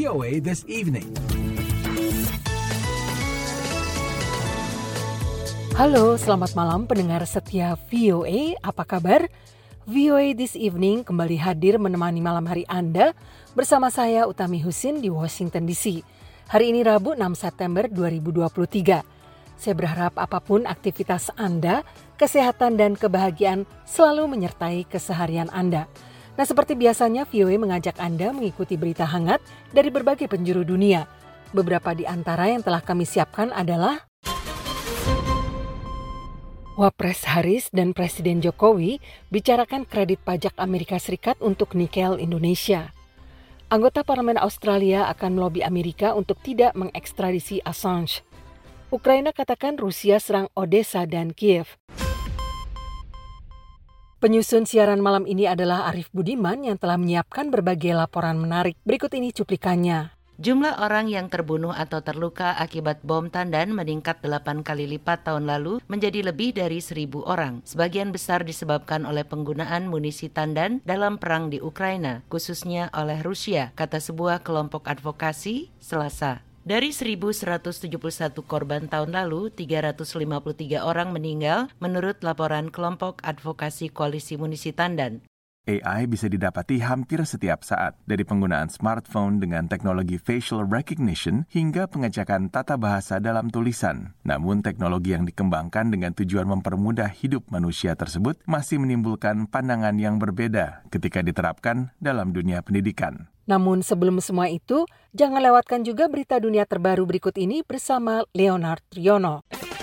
VOA This Evening. Halo, selamat malam pendengar setia VOA, apa kabar? VOA This Evening kembali hadir menemani malam hari Anda bersama saya Utami Husin di Washington DC. Hari ini Rabu 6 September 2023. Saya berharap apapun aktivitas Anda, kesehatan dan kebahagiaan selalu menyertai keseharian Anda. Nah, seperti biasanya VOA mengajak Anda mengikuti berita hangat dari berbagai penjuru dunia. Beberapa di antara yang telah kami siapkan adalah Wapres Harris dan Presiden Jokowi bicarakan kredit pajak Amerika Serikat untuk nikel Indonesia. Anggota Parlemen Australia akan melobi Amerika untuk tidak mengekstradisi Assange. Ukraina katakan Rusia serang Odessa dan Kiev. Penyusun siaran malam ini adalah Arif Budiman yang telah menyiapkan berbagai laporan menarik. Berikut ini cuplikannya. Jumlah orang yang terbunuh atau terluka akibat bom tandan meningkat 8 kali lipat tahun lalu menjadi lebih dari 1.000 orang. Sebagian besar disebabkan oleh penggunaan munisi tandan dalam perang di Ukraina, khususnya oleh Rusia, kata sebuah kelompok advokasi Selasa. Dari 1.171 korban tahun lalu, 353 orang meninggal menurut laporan kelompok advokasi koalisi munisi tandan. AI bisa didapati hampir setiap saat, dari penggunaan smartphone dengan teknologi facial recognition hingga pengecekan tata bahasa dalam tulisan. Namun teknologi yang dikembangkan dengan tujuan mempermudah hidup manusia tersebut masih menimbulkan pandangan yang berbeda ketika diterapkan dalam dunia pendidikan. Namun sebelum semua itu, jangan lewatkan juga berita dunia terbaru berikut ini bersama Leonard Triono.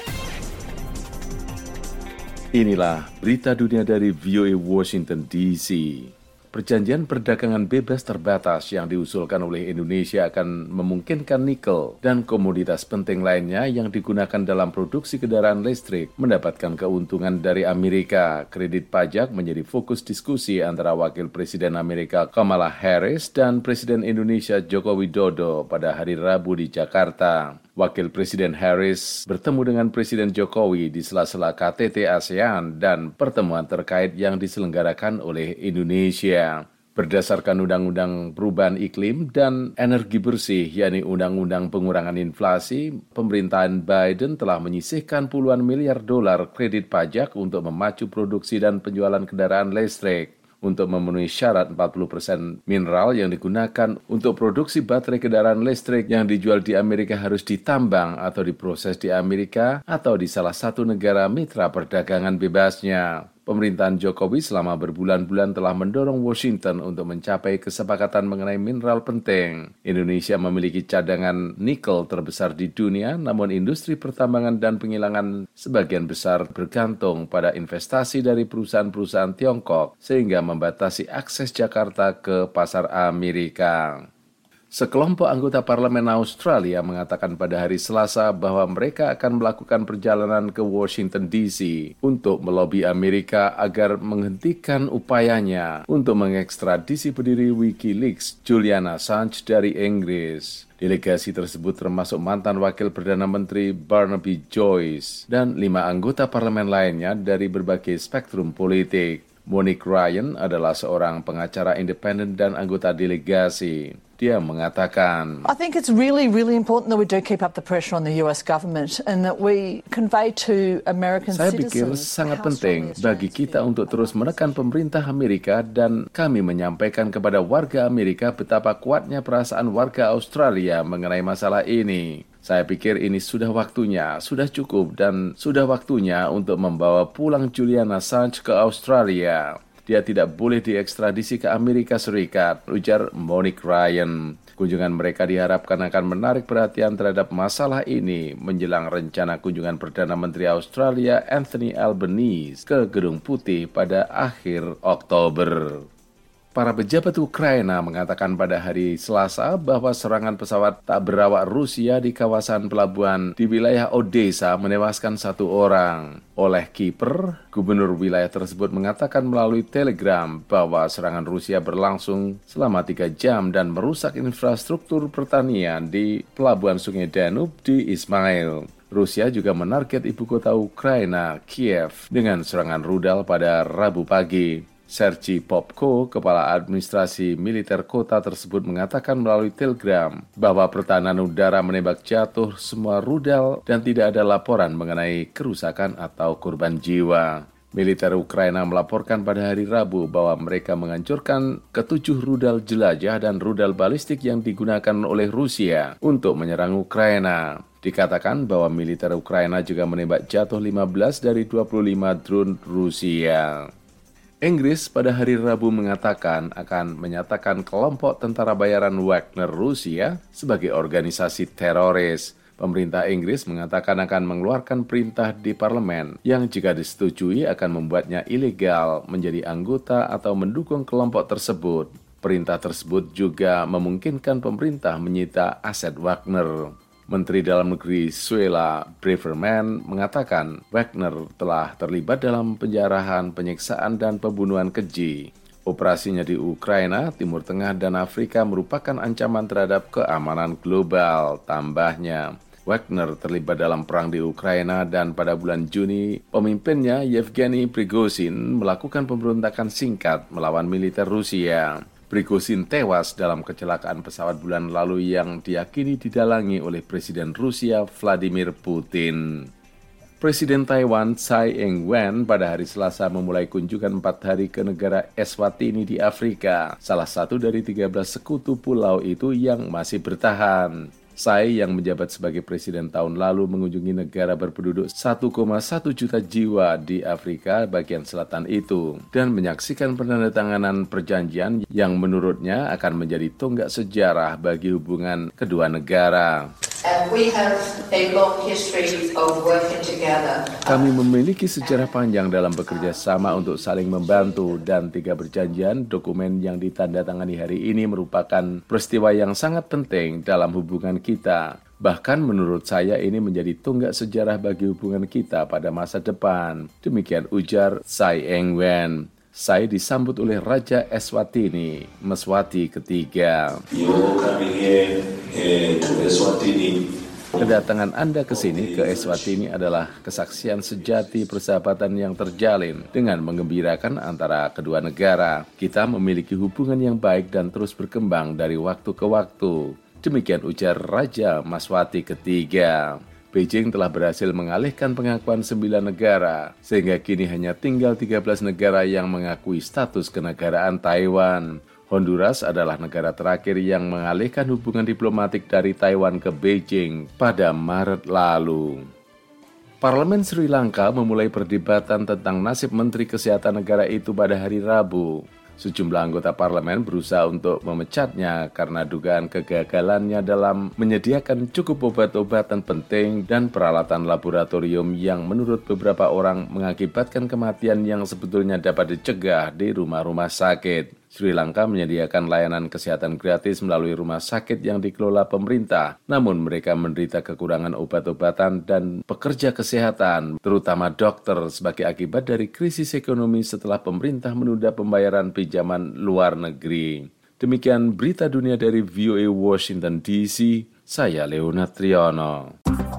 Inilah berita dunia dari VOA Washington DC. Perjanjian perdagangan bebas terbatas yang diusulkan oleh Indonesia akan memungkinkan nikel dan komoditas penting lainnya yang digunakan dalam produksi kendaraan listrik mendapatkan keuntungan dari Amerika. Kredit pajak menjadi fokus diskusi antara Wakil Presiden Amerika Kamala Harris dan Presiden Indonesia Joko Widodo pada hari Rabu di Jakarta. Wakil Presiden Harris bertemu dengan Presiden Jokowi di sela-sela KTT ASEAN dan pertemuan terkait yang diselenggarakan oleh Indonesia. Berdasarkan Undang-Undang Perubahan Iklim dan Energi Bersih, yakni Undang-Undang Pengurangan Inflasi, pemerintahan Biden telah menyisihkan puluhan miliar dolar kredit pajak untuk memacu produksi dan penjualan kendaraan listrik. Untuk memenuhi syarat 40% mineral yang digunakan untuk produksi baterai kendaraan listrik yang dijual di Amerika harus ditambang atau diproses di Amerika atau di salah satu negara mitra perdagangan bebasnya. Pemerintahan Jokowi selama berbulan-bulan telah mendorong Washington untuk mencapai kesepakatan mengenai mineral penting. Indonesia memiliki cadangan nikel terbesar di dunia, namun industri pertambangan dan penghilangan sebagian besar bergantung pada investasi dari perusahaan-perusahaan Tiongkok, sehingga membatasi akses Jakarta ke pasar Amerika. Sekelompok anggota parlemen Australia mengatakan pada hari Selasa bahwa mereka akan melakukan perjalanan ke Washington DC untuk melobi Amerika agar menghentikan upayanya untuk mengekstradisi pendiri WikiLeaks Julian Assange dari Inggris. Delegasi tersebut termasuk mantan Wakil Perdana Menteri Barnaby Joyce dan 5 anggota parlemen lainnya dari berbagai spektrum politik. Monique Ryan adalah seorang pengacara independen dan anggota delegasi. Dia mengatakan, I think it's really, really important that we do keep up the pressure on the US government and that we convey to American Saya citizens. pikir sangat penting bagi kita untuk terus menekan pemerintah Amerika dan kami menyampaikan kepada warga Amerika betapa kuatnya perasaan warga Australia mengenai masalah ini. Saya pikir ini sudah waktunya, sudah cukup dan sudah waktunya untuk membawa pulang Julian Assange ke Australia. Dia tidak boleh diekstradisi ke Amerika Serikat, ujar Monique Ryan. Kunjungan mereka diharapkan akan menarik perhatian terhadap masalah ini menjelang rencana kunjungan Perdana Menteri Australia Anthony Albanese ke Gedung Putih pada akhir Oktober. Para pejabat Ukraina mengatakan pada hari Selasa bahwa serangan pesawat tak berawak Rusia di kawasan pelabuhan di wilayah Odessa menewaskan 1 orang. Oleh Kiper, gubernur wilayah tersebut mengatakan melalui telegram bahwa serangan Rusia berlangsung selama 3 jam dan merusak infrastruktur pertanian di pelabuhan Sungai Danube di Ismail. Rusia juga menarget ibu kota Ukraina, Kiev, dengan serangan rudal pada Rabu pagi. Sergei Popko, kepala administrasi militer kota tersebut mengatakan melalui telegram bahwa pertahanan udara menembak jatuh semua rudal dan tidak ada laporan mengenai kerusakan atau korban jiwa. Militer Ukraina melaporkan pada hari Rabu bahwa mereka menghancurkan ke-7 rudal jelajah dan rudal balistik yang digunakan oleh Rusia untuk menyerang Ukraina. Dikatakan bahwa militer Ukraina juga menembak jatuh 15 dari 25 drone Rusia. Inggris pada hari Rabu mengatakan akan menyatakan kelompok tentara bayaran Wagner Rusia sebagai organisasi teroris. Pemerintah Inggris mengatakan akan mengeluarkan perintah di parlemen yang jika disetujui akan membuatnya ilegal menjadi anggota atau mendukung kelompok tersebut. Perintah tersebut juga memungkinkan pemerintah menyita aset Wagner. Menteri Dalam Negeri Suella Braverman mengatakan Wagner telah terlibat dalam penjarahan, penyiksaan, dan pembunuhan keji. Operasinya di Ukraina, Timur Tengah, dan Afrika merupakan ancaman terhadap keamanan global. Tambahnya, Wagner terlibat dalam perang di Ukraina dan pada bulan Juni, pemimpinnya Yevgeny Prigozhin melakukan pemberontakan singkat melawan militer Rusia. Prigozhin tewas dalam kecelakaan pesawat bulan lalu yang diyakini didalangi oleh Presiden Rusia Vladimir Putin. Presiden Taiwan Tsai Ing-wen pada hari Selasa memulai kunjungan 4 hari ke negara Eswatini di Afrika, salah satu dari 13 sekutu pulau itu yang masih bertahan. Tsai yang menjabat sebagai presiden tahun lalu mengunjungi negara berpenduduk 1,1 juta jiwa di Afrika bagian selatan itu dan menyaksikan penandatanganan perjanjian yang menurutnya akan menjadi tonggak sejarah bagi hubungan kedua negara. Kami memiliki sejarah panjang dalam bekerja sama untuk saling membantu dan 3 perjanjian dokumen yang ditandatangani hari ini merupakan peristiwa yang sangat penting dalam hubungan kita. Bahkan menurut saya ini menjadi tonggak sejarah bagi hubungan kita pada masa depan. Demikian ujar Tsai Ing-wen. Tsai disambut oleh Raja Eswatini, Meswati ketiga. Kedatangan Anda ke sini, ke Eswatini adalah kesaksian sejati persahabatan yang terjalin dengan menggembirakan antara kedua negara. Kita memiliki hubungan yang baik dan terus berkembang dari waktu ke waktu. Demikian ujar Raja Meswati ketiga. Beijing telah berhasil mengalihkan pengakuan 9 negara, sehingga kini hanya tinggal 13 negara yang mengakui status kenegaraan Taiwan. Honduras adalah negara terakhir yang mengalihkan hubungan diplomatik dari Taiwan ke Beijing pada Maret lalu. Parlemen Sri Lanka memulai perdebatan tentang nasib Menteri Kesehatan negara itu pada hari Rabu. Sejumlah anggota parlemen berusaha untuk memecatnya karena dugaan kegagalannya dalam menyediakan cukup obat-obatan penting dan peralatan laboratorium yang menurut beberapa orang mengakibatkan kematian yang sebetulnya dapat dicegah di rumah-rumah sakit. Sri Lanka menyediakan layanan kesehatan gratis melalui rumah sakit yang dikelola pemerintah, namun mereka menderita kekurangan obat-obatan dan pekerja kesehatan, terutama dokter, sebagai akibat dari krisis ekonomi setelah pemerintah menunda pembayaran pinjaman luar negeri. Demikian berita dunia dari VOA Washington DC, saya Leonard Triono.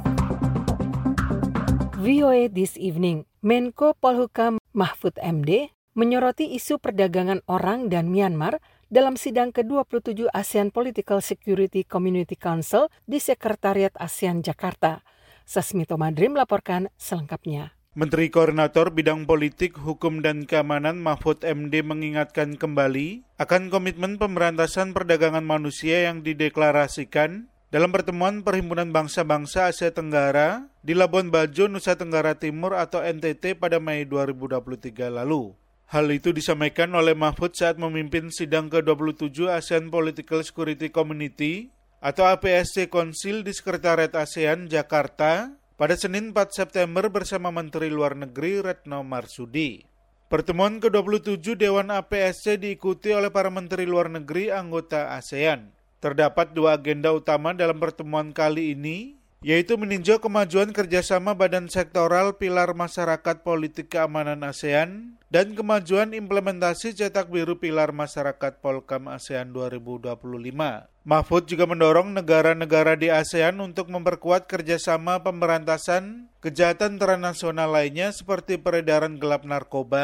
VOA This Evening, Menko Polhukam Mahfud MD menyoroti isu perdagangan orang dan Myanmar dalam sidang ke-27 ASEAN Political Security Community Council di Sekretariat ASEAN Jakarta. Sasmito Madri melaporkan selengkapnya. Menteri Koordinator Bidang Politik, Hukum, dan Keamanan Mahfud MD mengingatkan kembali akan komitmen pemberantasan perdagangan manusia yang dideklarasikan dalam pertemuan Perhimpunan Bangsa-Bangsa Asia Tenggara di Labuan Bajo, Nusa Tenggara Timur atau NTT pada Mei 2023 lalu. Hal itu disampaikan oleh Mahfud saat memimpin sidang ke-27 ASEAN Political Security Community atau APSC Konsil di Sekretariat ASEAN Jakarta pada Senin 4 September bersama Menteri Luar Negeri Retno Marsudi. Pertemuan ke-27 Dewan APSC diikuti oleh para Menteri Luar Negeri anggota ASEAN. Terdapat 2 agenda utama dalam pertemuan kali ini, yaitu meninjau kemajuan kerjasama badan sektoral pilar masyarakat politik keamanan ASEAN dan kemajuan implementasi cetak biru pilar masyarakat Polkam ASEAN 2025. Mahfud juga mendorong negara-negara di ASEAN untuk memperkuat kerjasama pemberantasan kejahatan transnasional lainnya seperti peredaran gelap narkoba,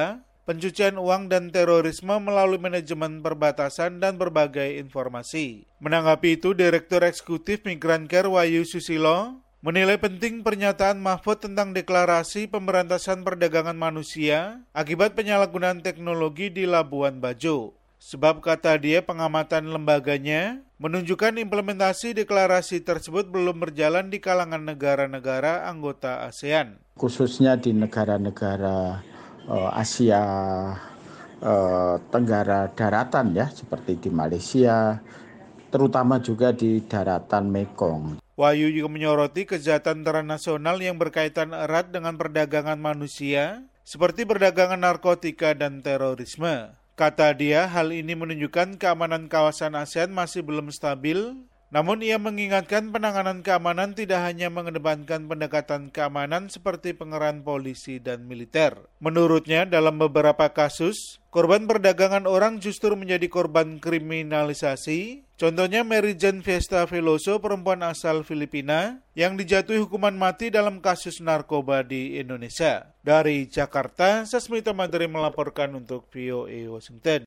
pencucian uang dan terorisme melalui manajemen perbatasan dan berbagai informasi. Menanggapi itu, Direktur Eksekutif Migrancare Wahyu Susilo menilai penting pernyataan Mahfud tentang deklarasi pemberantasan perdagangan manusia akibat penyalahgunaan teknologi di Labuan Bajo. Sebab kata dia pengamatan lembaganya menunjukkan implementasi deklarasi tersebut belum berjalan di kalangan negara-negara anggota ASEAN. Khususnya di negara-negara Asia Tenggara daratan ya, seperti di Malaysia, terutama juga di daratan Mekong. Wahyu juga menyoroti kejahatan transnasional yang berkaitan erat dengan perdagangan manusia, seperti perdagangan narkotika dan terorisme. Kata dia, hal ini menunjukkan keamanan kawasan ASEAN masih belum stabil, namun ia mengingatkan penanganan keamanan tidak hanya mengedepankan pendekatan keamanan seperti pengerahan polisi dan militer. Menurutnya, dalam beberapa kasus, korban perdagangan orang justru menjadi korban kriminalisasi. Contohnya Mary Jane Fiesta Veloso, perempuan asal Filipina, yang dijatuhi hukuman mati dalam kasus narkoba di Indonesia. Dari Jakarta, Sasmita Madri melaporkan untuk VOA Washington.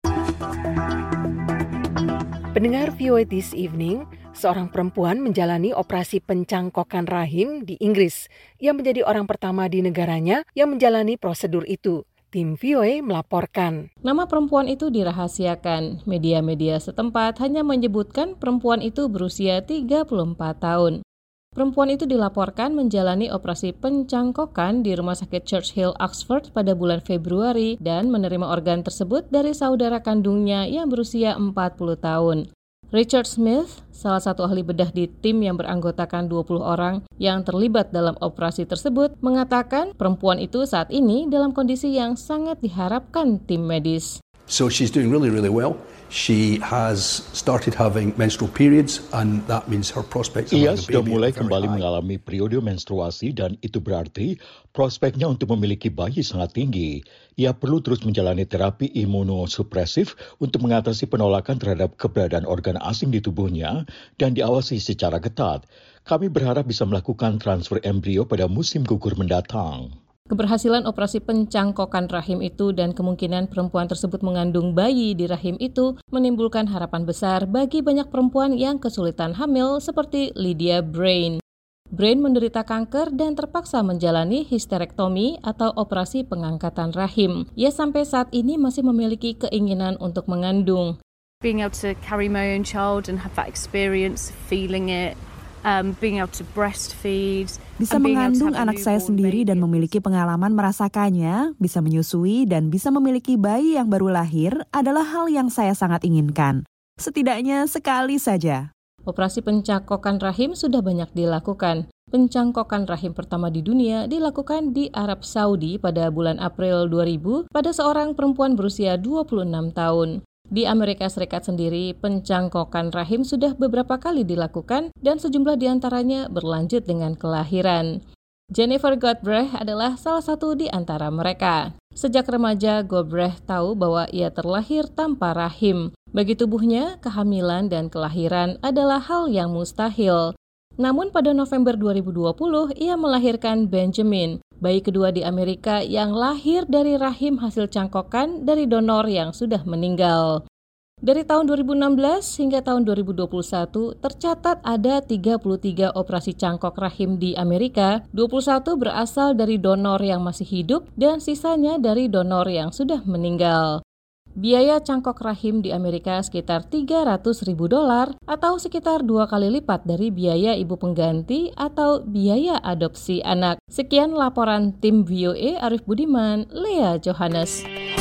Pendengar VOA This Evening, seorang perempuan menjalani operasi pencangkokan rahim di Inggris. Ia menjadi orang pertama di negaranya yang menjalani prosedur itu. Tim VOA melaporkan. Nama perempuan itu dirahasiakan. Media-media setempat hanya menyebutkan perempuan itu berusia 34 tahun. Perempuan itu dilaporkan menjalani operasi pencangkokan di Rumah Sakit Churchill, Oxford pada bulan Februari dan menerima organ tersebut dari saudara kandungnya yang berusia 40 tahun. Richard Smith, salah satu ahli bedah di tim yang beranggotakan 20 orang yang terlibat dalam operasi tersebut, mengatakan perempuan itu saat ini dalam kondisi yang sangat diharapkan tim medis. So she's doing really, really well. She has started having menstrual periods and that means her prospects of having a baby. Ia sudah mulai kembali mengalami periode menstruasi dan itu berarti prospeknya untuk memiliki bayi sangat tinggi. Ia perlu terus menjalani terapi imunosupresif untuk mengatasi penolakan terhadap keberadaan organ asing di tubuhnya dan diawasi secara ketat. Kami berharap bisa melakukan transfer embrio pada musim gugur mendatang. Keberhasilan operasi pencangkokan rahim itu dan kemungkinan perempuan tersebut mengandung bayi di rahim itu menimbulkan harapan besar bagi banyak perempuan yang kesulitan hamil seperti Lydia Brain. Brain menderita kanker dan terpaksa menjalani histerektomi atau operasi pengangkatan rahim. Ia sampai saat ini masih memiliki keinginan untuk mengandung. Being able to carry my own child and have that experience, feeling it. Being able to breastfeed, bisa mengandung anak saya sendiri dan memiliki pengalaman merasakannya, bisa menyusui dan bisa memiliki bayi yang baru lahir adalah hal yang saya sangat inginkan. Setidaknya sekali saja. Operasi pencangkokan rahim sudah banyak dilakukan. Pencangkokan rahim pertama di dunia dilakukan di Arab Saudi pada bulan April 2000 pada seorang perempuan berusia 26 tahun. Di Amerika Serikat sendiri, pencangkokan rahim sudah beberapa kali dilakukan dan sejumlah diantaranya berlanjut dengan kelahiran. Jennifer Godbreh adalah salah satu di antara mereka. Sejak remaja, Godbreh tahu bahwa ia terlahir tanpa rahim. Bagi tubuhnya, kehamilan dan kelahiran adalah hal yang mustahil. Namun pada November 2020, ia melahirkan Benjamin, bayi kedua di Amerika yang lahir dari rahim hasil cangkokan dari donor yang sudah meninggal. Dari tahun 2016 hingga tahun 2021, tercatat ada 33 operasi cangkok rahim di Amerika, 21 berasal dari donor yang masih hidup dan sisanya dari donor yang sudah meninggal. Biaya cangkok rahim di Amerika sekitar $300.000 atau sekitar 2 kali lipat dari biaya ibu pengganti atau biaya adopsi anak. Sekian laporan tim VOA Arif Budiman, Lea Johannes.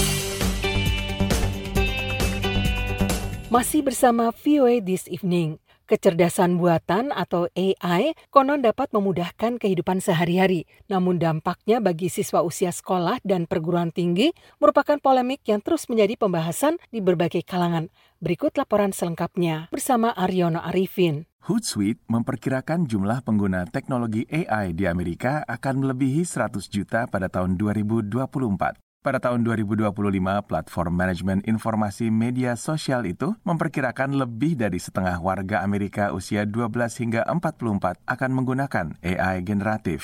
Masih bersama VOA This Evening. Kecerdasan buatan atau AI konon dapat memudahkan kehidupan sehari-hari. Namun dampaknya bagi siswa usia sekolah dan perguruan tinggi merupakan polemik yang terus menjadi pembahasan di berbagai kalangan. Berikut laporan selengkapnya bersama Aryono Arifin. Hootsuite memperkirakan jumlah pengguna teknologi AI di Amerika akan melebihi 100 juta pada tahun 2024. Pada tahun 2025, platform manajemen informasi media sosial itu memperkirakan lebih dari setengah warga Amerika usia 12 hingga 44 akan menggunakan AI generatif.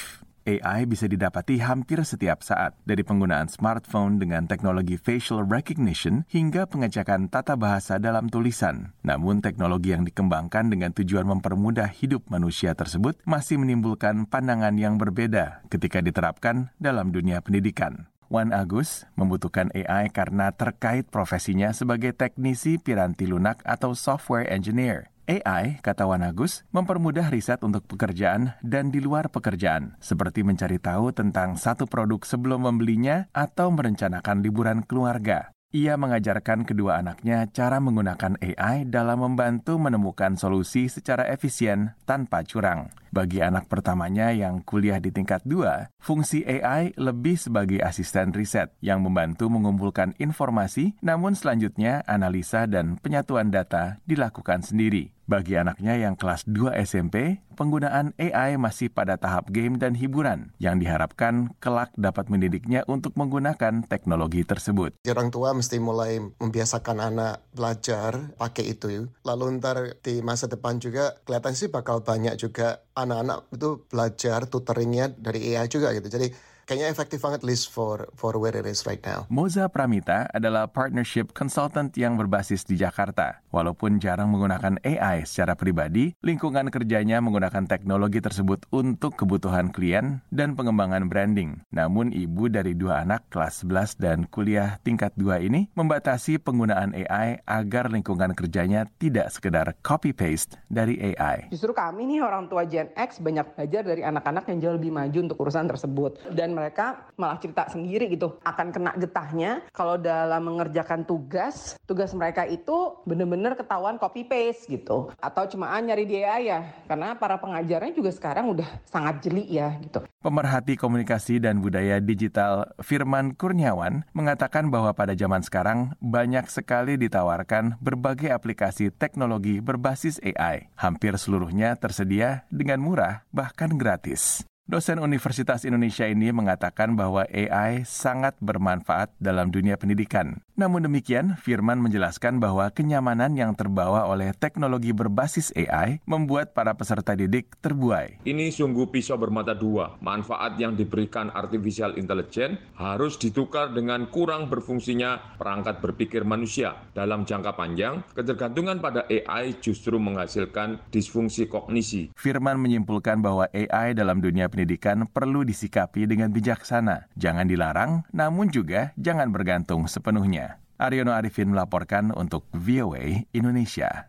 AI bisa didapati hampir setiap saat, dari penggunaan smartphone dengan teknologi facial recognition hingga pengecekan tata bahasa dalam tulisan. Namun teknologi yang dikembangkan dengan tujuan mempermudah hidup manusia tersebut masih menimbulkan pandangan yang berbeda ketika diterapkan dalam dunia pendidikan. Wan Agus membutuhkan AI karena terkait profesinya sebagai teknisi piranti lunak atau software engineer. AI, kata Wan Agus, mempermudah riset untuk pekerjaan dan di luar pekerjaan, seperti mencari tahu tentang satu produk sebelum membelinya atau merencanakan liburan keluarga. Ia mengajarkan kedua anaknya cara menggunakan AI dalam membantu menemukan solusi secara efisien tanpa curang. Bagi anak pertamanya yang kuliah di tingkat 2, fungsi AI lebih sebagai asisten riset yang membantu mengumpulkan informasi, namun selanjutnya analisa dan penyatuan data dilakukan sendiri. Bagi anaknya yang kelas 2 SMP, penggunaan AI masih pada tahap game dan hiburan yang diharapkan kelak dapat mendidiknya untuk menggunakan teknologi tersebut. Orang tua mesti mulai membiasakan anak belajar pakai itu. Lalu ntar di masa depan juga kelihatan sih bakal banyak juga anak-anak itu belajar tutoringnya dari AI juga gitu. Jadi kayaknya efektif banget, at least for where it is right now. Moza Pramita adalah partnership consultant yang berbasis di Jakarta. Walaupun jarang menggunakan AI secara pribadi, lingkungan kerjanya menggunakan teknologi tersebut untuk kebutuhan klien dan pengembangan branding. Namun ibu dari 2 anak kelas 11 dan kuliah tingkat 2 ini membatasi penggunaan AI agar lingkungan kerjanya tidak sekedar copy-paste dari AI. Justru kami nih orang tua Gen X banyak belajar dari anak-anak yang jauh lebih maju untuk urusan tersebut. Dan mereka malah cerita sendiri gitu, akan kena getahnya kalau dalam mengerjakan tugas mereka itu benar-benar ketahuan copy paste gitu, atau cuma nyari di AI ya, karena para pengajarnya juga sekarang udah sangat jeli ya gitu. Pemerhati komunikasi dan budaya digital Firman Kurniawan mengatakan bahwa pada zaman sekarang banyak sekali ditawarkan berbagai aplikasi teknologi berbasis AI. Hampir seluruhnya tersedia dengan murah bahkan gratis. Dosen Universitas Indonesia ini mengatakan bahwa AI sangat bermanfaat dalam dunia pendidikan. Namun demikian, Firman menjelaskan bahwa kenyamanan yang terbawa oleh teknologi berbasis AI membuat para peserta didik terbuai. Ini sungguh pisau bermata dua. Manfaat yang diberikan artificial intelligence harus ditukar dengan kurang berfungsinya perangkat berpikir manusia. Dalam jangka panjang, ketergantungan pada AI justru menghasilkan disfungsi kognisi. Firman menyimpulkan bahwa AI dalam dunia pendidikan perlu disikapi dengan bijaksana. Jangan dilarang, namun juga jangan bergantung sepenuhnya. Aryono Arifin melaporkan untuk VOA Indonesia.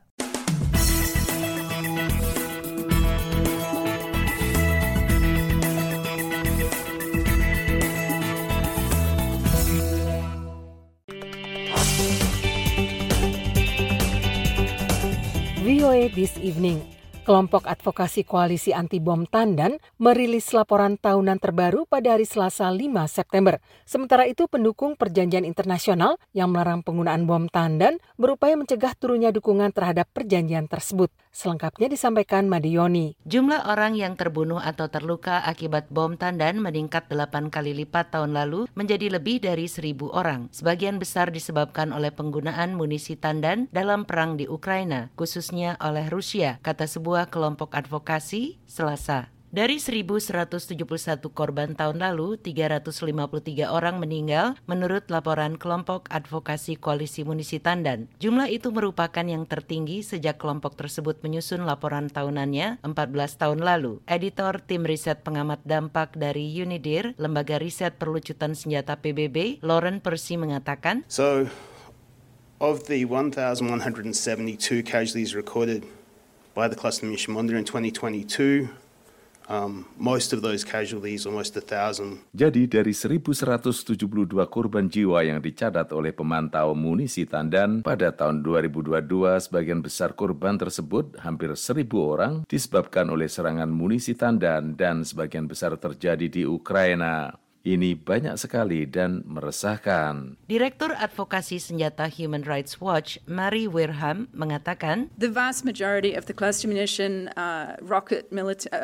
VOA This Evening. Kelompok Advokasi Koalisi Anti Bom Tandan merilis laporan tahunan terbaru pada hari Selasa 5 September. Sementara itu, pendukung perjanjian internasional yang melarang penggunaan bom Tandan berupaya mencegah turunnya dukungan terhadap perjanjian tersebut. Selengkapnya disampaikan Madioni. Jumlah orang yang terbunuh atau terluka akibat bom Tandan meningkat 8 kali lipat tahun lalu menjadi lebih dari 1.000 orang. Sebagian besar disebabkan oleh penggunaan munisi Tandan dalam perang di Ukraina, khususnya oleh Rusia, kata sebuah kelompok advokasi Selasa. Dari 1.171 korban tahun lalu, 353 orang meninggal menurut laporan kelompok advokasi Koalisi Munisi Tandan. Jumlah itu merupakan yang tertinggi sejak kelompok tersebut menyusun laporan tahunannya 14 tahun lalu. Editor tim riset pengamat dampak dari UNIDIR, lembaga riset perlucutan senjata PBB, Lauren Percy mengatakan, So, of the 1,172 casualties recorded by the cluster munition monitor in 2022, most of those casualties, almost 1,000. Jadi dari 1.172 korban jiwa yang dicatat oleh pemantau munisi Tandan pada tahun 2022, sebagian besar korban tersebut, hampir 1.000 orang, disebabkan oleh serangan munisi Tandan dan sebagian besar terjadi di Ukraina. Ini banyak sekali dan meresahkan. Direktur Advokasi Senjata Human Rights Watch, Mary Wareham, mengatakan, The vast majority of the cluster munition, rocket,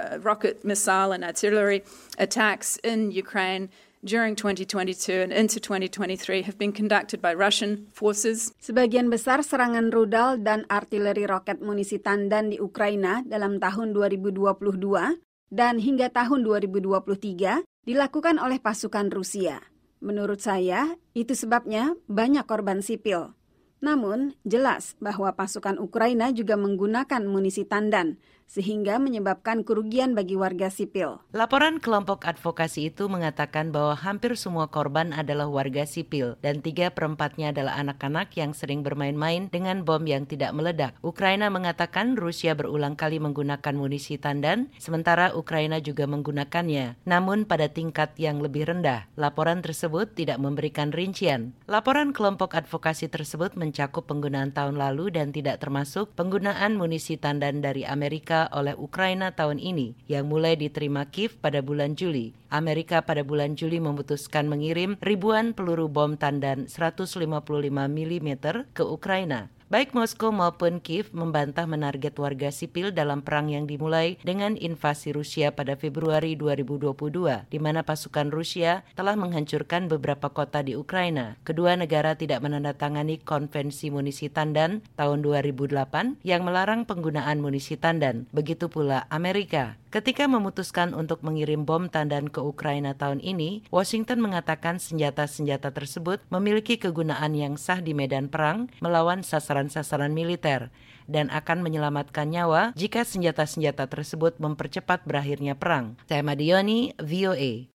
missile and artillery attacks in Ukraine during 2022 and into 2023 have been conducted by Russian forces. Sebagian besar serangan rudal dan artileri roket munisi Tandan di Ukraina dalam tahun 2022 dan hingga tahun 2023 dilakukan oleh pasukan Rusia. Menurut saya, itu sebabnya banyak korban sipil. Namun, jelas bahwa pasukan Ukraina juga menggunakan munisi tandan, sehingga menyebabkan kerugian bagi warga sipil. Laporan kelompok advokasi itu mengatakan bahwa hampir semua korban adalah warga sipil dan 3/4-nya adalah anak-anak yang sering bermain-main dengan bom yang tidak meledak. Ukraina mengatakan Rusia berulang kali menggunakan munisi tandan, sementara Ukraina juga menggunakannya, namun pada tingkat yang lebih rendah. Laporan tersebut tidak memberikan rincian. Laporan kelompok advokasi tersebut mencakup penggunaan tahun lalu dan tidak termasuk penggunaan munisi tandan dari Amerika oleh Ukraina tahun ini yang mulai diterima Kiev pada bulan Juli. Amerika pada bulan Juli memutuskan mengirim ribuan peluru bom tandan 155 mm ke Ukraina. Baik Moskow maupun Kiev membantah menarget warga sipil dalam perang yang dimulai dengan invasi Rusia pada Februari 2022, di mana pasukan Rusia telah menghancurkan beberapa kota di Ukraina. Kedua negara tidak menandatangani konvensi munisi tandan tahun 2008 yang melarang penggunaan munisi tandan. Begitu pula Amerika. Ketika memutuskan untuk mengirim bom tandan ke Ukraina tahun ini, Washington mengatakan senjata-senjata tersebut memiliki kegunaan yang sah di medan perang melawan sasaran-sasaran militer dan akan menyelamatkan nyawa jika senjata-senjata tersebut mempercepat berakhirnya perang. Saya Madioni, VOA.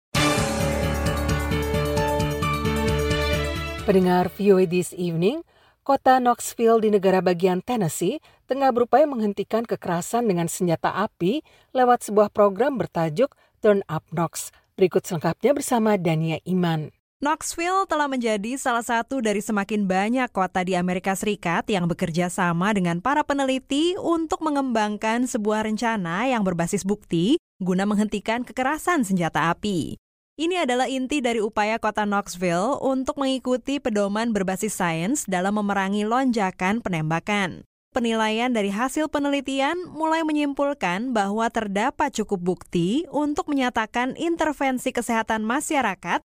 Pendengar VOA This Evening, Kota Knoxville di negara bagian Tennessee tengah berupaya menghentikan kekerasan dengan senjata api lewat sebuah program bertajuk Turn Up Knox. Berikut selengkapnya bersama Dania Iman. Knoxville telah menjadi salah satu dari semakin banyak kota di Amerika Serikat yang bekerja sama dengan para peneliti untuk mengembangkan sebuah rencana yang berbasis bukti guna menghentikan kekerasan senjata api. Ini adalah inti dari upaya kota Knoxville untuk mengikuti pedoman berbasis sains dalam memerangi lonjakan penembakan. Penilaian dari hasil penelitian mulai menyimpulkan bahwa terdapat cukup bukti untuk menyatakan intervensi kesehatan masyarakat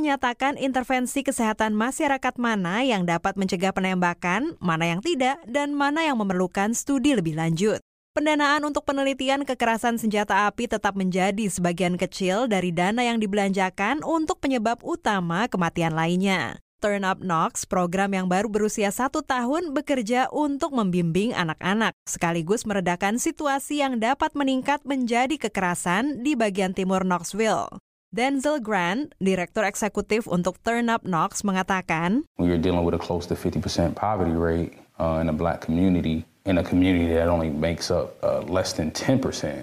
mana yang dapat mencegah penembakan, mana yang tidak, dan mana yang memerlukan studi lebih lanjut. Pendanaan untuk penelitian kekerasan senjata api tetap menjadi sebagian kecil dari dana yang dibelanjakan untuk penyebab utama kematian lainnya. Turn Up Knox, program yang baru berusia 1 tahun, bekerja untuk membimbing anak-anak, sekaligus meredakan situasi yang dapat meningkat menjadi kekerasan di bagian timur Knoxville. Denzel Grant, Direktur Eksekutif untuk Turn Up Knox, mengatakan, We are dealing with a close to 50% poverty rate in the Black community. In a community that only makes up less than 10%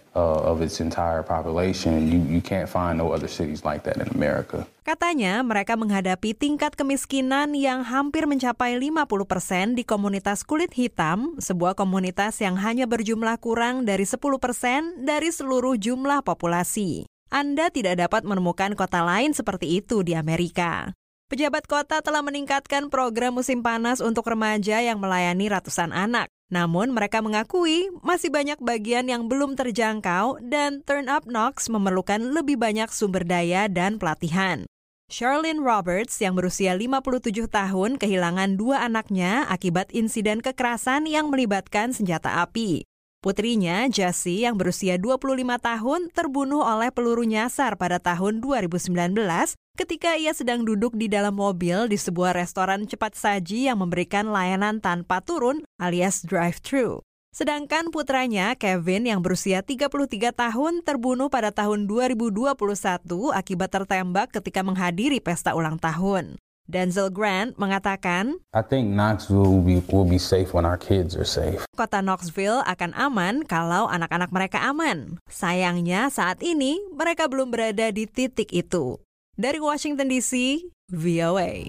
of its entire population. You can't find no other cities like that in America. Katanya mereka menghadapi tingkat kemiskinan yang hampir mencapai 50% di komunitas kulit hitam, sebuah komunitas yang hanya berjumlah kurang dari 10% dari seluruh jumlah populasi. Anda tidak dapat menemukan kota lain seperti itu di Amerika. Pejabat kota telah meningkatkan program musim panas untuk remaja yang melayani ratusan anak. Namun mereka mengakui masih banyak bagian yang belum terjangkau dan Turn Up Knox memerlukan lebih banyak sumber daya dan pelatihan. Charlene Roberts yang berusia 57 tahun kehilangan 2 anaknya akibat insiden kekerasan yang melibatkan senjata api. Putrinya, Jessie, yang berusia 25 tahun, terbunuh oleh peluru nyasar pada tahun 2019 ketika ia sedang duduk di dalam mobil di sebuah restoran cepat saji yang memberikan layanan tanpa turun alias drive-thru. Sedangkan putranya, Kevin, yang berusia 33 tahun, terbunuh pada tahun 2021 akibat tertembak ketika menghadiri pesta ulang tahun. Denzel Grant mengatakan, I think Knoxville will be safe when our kids are safe. Kota Knoxville akan aman kalau anak-anak mereka aman. Sayangnya saat ini mereka belum berada di titik itu. Dari Washington DC, VOA.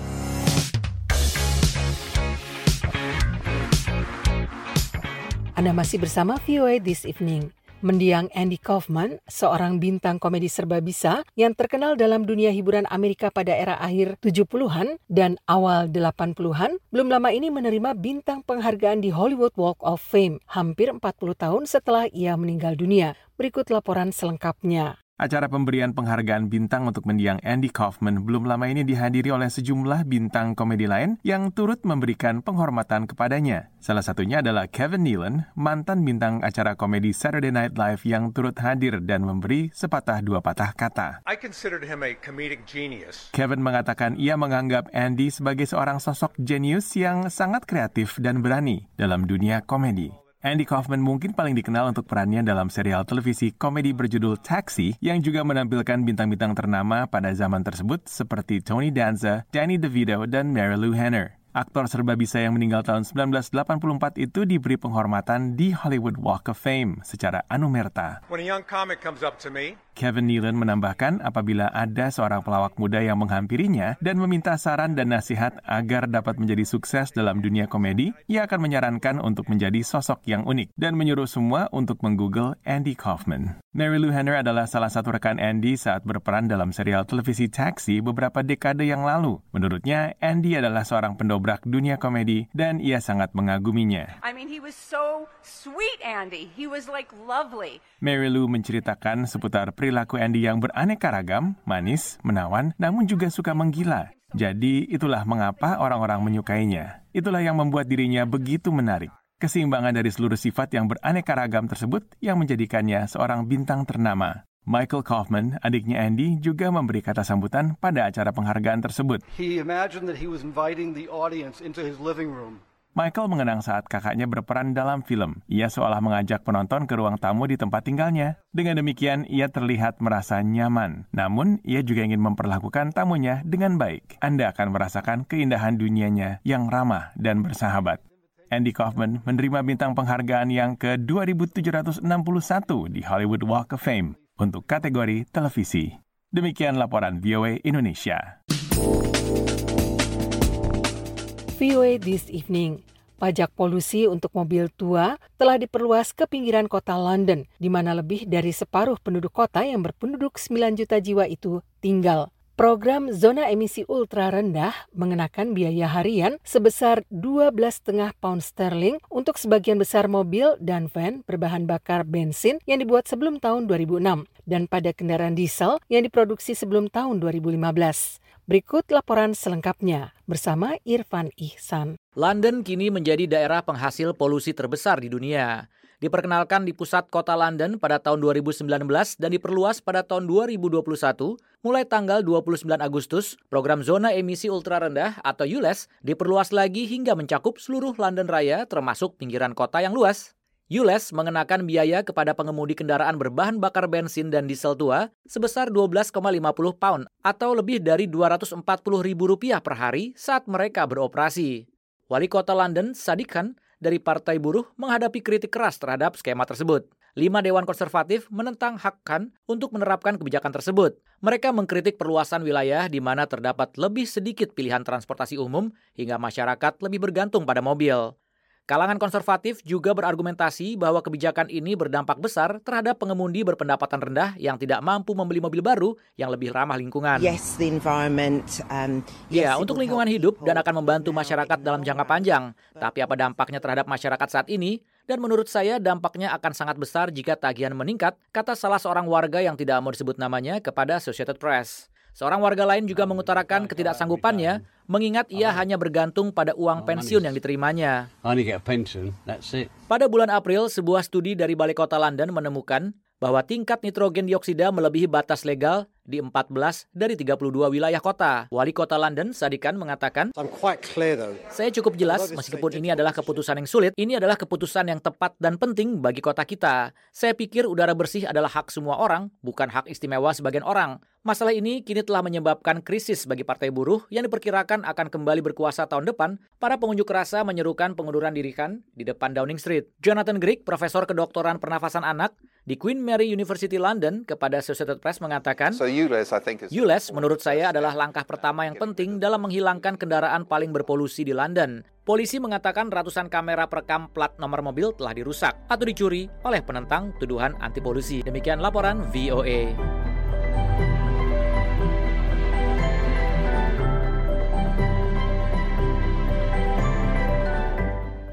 Anda masih bersama VOA This Evening. Mendiang Andy Kaufman, seorang bintang komedi serba-bisa yang terkenal dalam dunia hiburan Amerika pada era akhir 70-an dan awal 80-an, belum lama ini menerima bintang penghargaan di Hollywood Walk of Fame, hampir 40 tahun setelah ia meninggal dunia. Berikut laporan selengkapnya. Acara pemberian penghargaan bintang untuk mendiang Andy Kaufman belum lama ini dihadiri oleh sejumlah bintang komedi lain yang turut memberikan penghormatan kepadanya. Salah satunya adalah Kevin Nealon, mantan bintang acara komedi Saturday Night Live yang turut hadir dan memberi sepatah dua patah kata. I considered him a comedic genius. Kevin mengatakan ia menganggap Andy sebagai seorang sosok jenius yang sangat kreatif dan berani dalam dunia komedi. Andy Kaufman mungkin paling dikenal untuk perannya dalam serial televisi komedi berjudul Taxi yang juga menampilkan bintang-bintang ternama pada zaman tersebut seperti Tony Danza, Danny DeVito, dan Marilu Henner. Aktor serba bisa yang meninggal tahun 1984 itu diberi penghormatan di Hollywood Walk of Fame secara anumerta. When a young comic comes up to me, Kevin Nealon menambahkan apabila ada seorang pelawak muda yang menghampirinya dan meminta saran dan nasihat agar dapat menjadi sukses dalam dunia komedi, ia akan menyarankan untuk menjadi sosok yang unik dan menyuruh semua untuk menggoogle Andy Kaufman. Marilu Henner adalah salah satu rekan Andy saat berperan dalam serial televisi Taxi beberapa dekade yang lalu. Menurutnya, Andy adalah seorang pendobrak dunia komedi dan ia sangat mengaguminya. I mean, he was so sweet, Andy. He was like lovely. Marilu menceritakan seputar perilaku Andy yang beraneka ragam, manis, menawan, namun juga suka menggila. Jadi itulah mengapa orang-orang menyukainya. Itulah yang membuat dirinya begitu menarik. Keseimbangan dari seluruh sifat yang beraneka ragam tersebut yang menjadikannya seorang bintang ternama. Michael Kaufman, adiknya Andy, juga memberi kata sambutan pada acara penghargaan tersebut. He imagined that he was inviting the audience into his living room. Michael mengenang saat kakaknya berperan dalam film. Ia seolah mengajak penonton ke ruang tamu di tempat tinggalnya. Dengan demikian, ia terlihat merasa nyaman. Namun, ia juga ingin memperlakukan tamunya dengan baik. Anda akan merasakan keindahan dunianya yang ramah dan bersahabat. Andy Kaufman menerima bintang penghargaan yang ke-2761 di Hollywood Walk of Fame untuk kategori televisi. Demikian laporan VOA Indonesia. VOA This Evening. Pajak polusi untuk mobil tua telah diperluas ke pinggiran kota London, di mana lebih dari separuh penduduk kota yang berpenduduk 9 juta jiwa itu tinggal. Program zona emisi ultra rendah mengenakan biaya harian sebesar 12,5 pound sterling untuk sebagian besar mobil dan van berbahan bakar bensin yang dibuat sebelum tahun 2006 dan pada kendaraan diesel yang diproduksi sebelum tahun 2015. Berikut laporan selengkapnya bersama Irfan Ihsan. London kini menjadi daerah penghasil polusi terbesar di dunia. Diperkenalkan di pusat kota London pada tahun 2019 dan diperluas pada tahun 2021, mulai tanggal 29 Agustus, program zona emisi ultra rendah atau ULEZ diperluas lagi hingga mencakup seluruh London Raya termasuk pinggiran kota yang luas. ULEZ mengenakan biaya kepada pengemudi kendaraan berbahan bakar bensin dan diesel tua sebesar 12,50 pound atau lebih dari Rp240.000 per hari saat mereka beroperasi. Wali Kota London, Sadiq Khan, dari Partai Buruh menghadapi kritik keras terhadap skema tersebut. 5 dewan konservatif menentang hak Khan untuk menerapkan kebijakan tersebut. Mereka mengkritik perluasan wilayah di mana terdapat lebih sedikit pilihan transportasi umum hingga masyarakat lebih bergantung pada mobil. Kalangan konservatif juga berargumentasi bahwa kebijakan ini berdampak besar terhadap pengemudi berpendapatan rendah yang tidak mampu membeli mobil baru yang lebih ramah lingkungan. Untuk lingkungan hidup dan akan membantu masyarakat dalam jangka panjang. Tapi apa dampaknya terhadap masyarakat saat ini? Dan menurut saya dampaknya akan sangat besar jika tagihan meningkat, kata salah seorang warga yang tidak mau disebut namanya kepada Associated Press. Seorang warga lain juga mengutarakan ketidaksanggupannya, mengingat ia hanya bergantung pada uang pensiun yang diterimanya. Pada bulan April, sebuah studi dari Balai Kota London menemukan bahwa tingkat nitrogen dioksida melebihi batas legal di 14 dari 32 wilayah kota. Wali Kota London, Sadiq Khan, mengatakan, "Saya cukup jelas, meskipun ini adalah keputusan yang sulit, ini adalah keputusan yang tepat dan penting bagi kota kita. Saya pikir udara bersih adalah hak semua orang, bukan hak istimewa sebagian orang. Masalah ini kini telah menyebabkan krisis bagi Partai Buruh yang diperkirakan akan kembali berkuasa tahun depan. Para pengunjuk rasa menyerukan pengunduran diri Khan di depan Downing Street." Jonathan Grigg, profesor kedokteran pernafasan anak di Queen Mary University London, kepada Associated Press mengatakan, ULEZ menurut saya adalah langkah pertama yang penting dalam menghilangkan kendaraan paling berpolusi di London. Polisi mengatakan ratusan kamera perekam plat nomor mobil telah dirusak atau dicuri oleh penentang tuduhan anti polusi. Demikian laporan VOA.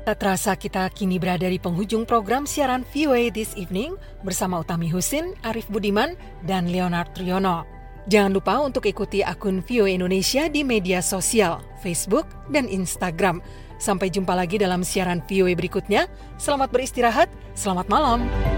Tak terasa kita kini berada di penghujung program siaran VOA This Evening bersama Utami Husin, Arif Budiman, dan Leonard Triono. Jangan lupa untuk ikuti akun VOA Indonesia di media sosial, Facebook, dan Instagram. Sampai jumpa lagi dalam siaran VOA berikutnya. Selamat beristirahat, selamat malam.